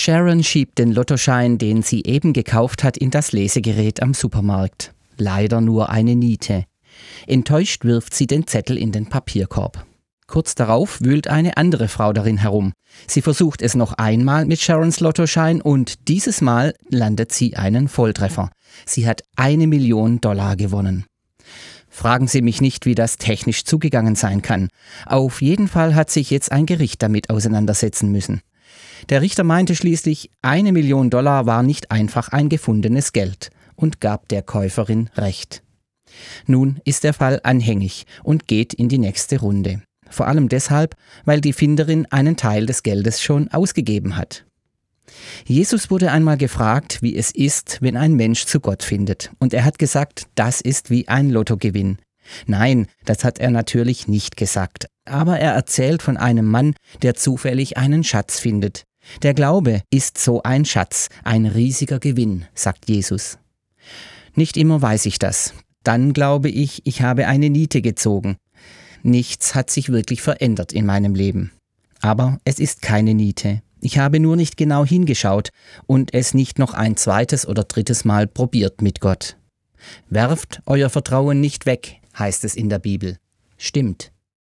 Sharon schiebt den Lottoschein, den sie eben gekauft hat, in das Lesegerät am Supermarkt. Leider nur eine Niete. Enttäuscht wirft sie den Zettel in den Papierkorb. Kurz darauf wühlt eine andere Frau darin herum. Sie versucht es noch einmal mit Sharons Lottoschein und dieses Mal landet sie einen Volltreffer. Sie hat $1 Million gewonnen. Fragen Sie mich nicht, wie das technisch zugegangen sein kann. Auf jeden Fall hat sich jetzt ein Gericht damit auseinandersetzen müssen. Der Richter meinte schließlich, $1 Million war nicht einfach ein gefundenes Geld und gab der Käuferin Recht. Nun ist der Fall anhängig und geht in die nächste Runde. Vor allem deshalb, weil die Finderin einen Teil des Geldes schon ausgegeben hat. Jesus wurde einmal gefragt, wie es ist, wenn ein Mensch zu Gott findet. Und er hat gesagt, das ist wie ein Lottogewinn. Nein, das hat er natürlich nicht gesagt. Aber er erzählt von einem Mann, der zufällig einen Schatz findet. Der Glaube ist so ein Schatz, ein riesiger Gewinn, sagt Jesus. Nicht immer weiß ich das. Dann glaube ich, ich habe eine Niete gezogen. Nichts hat sich wirklich verändert in meinem Leben. Aber es ist keine Niete. Ich habe nur nicht genau hingeschaut und es nicht noch ein zweites oder drittes Mal probiert mit Gott. Werft euer Vertrauen nicht weg, heißt es in der Bibel. Stimmt.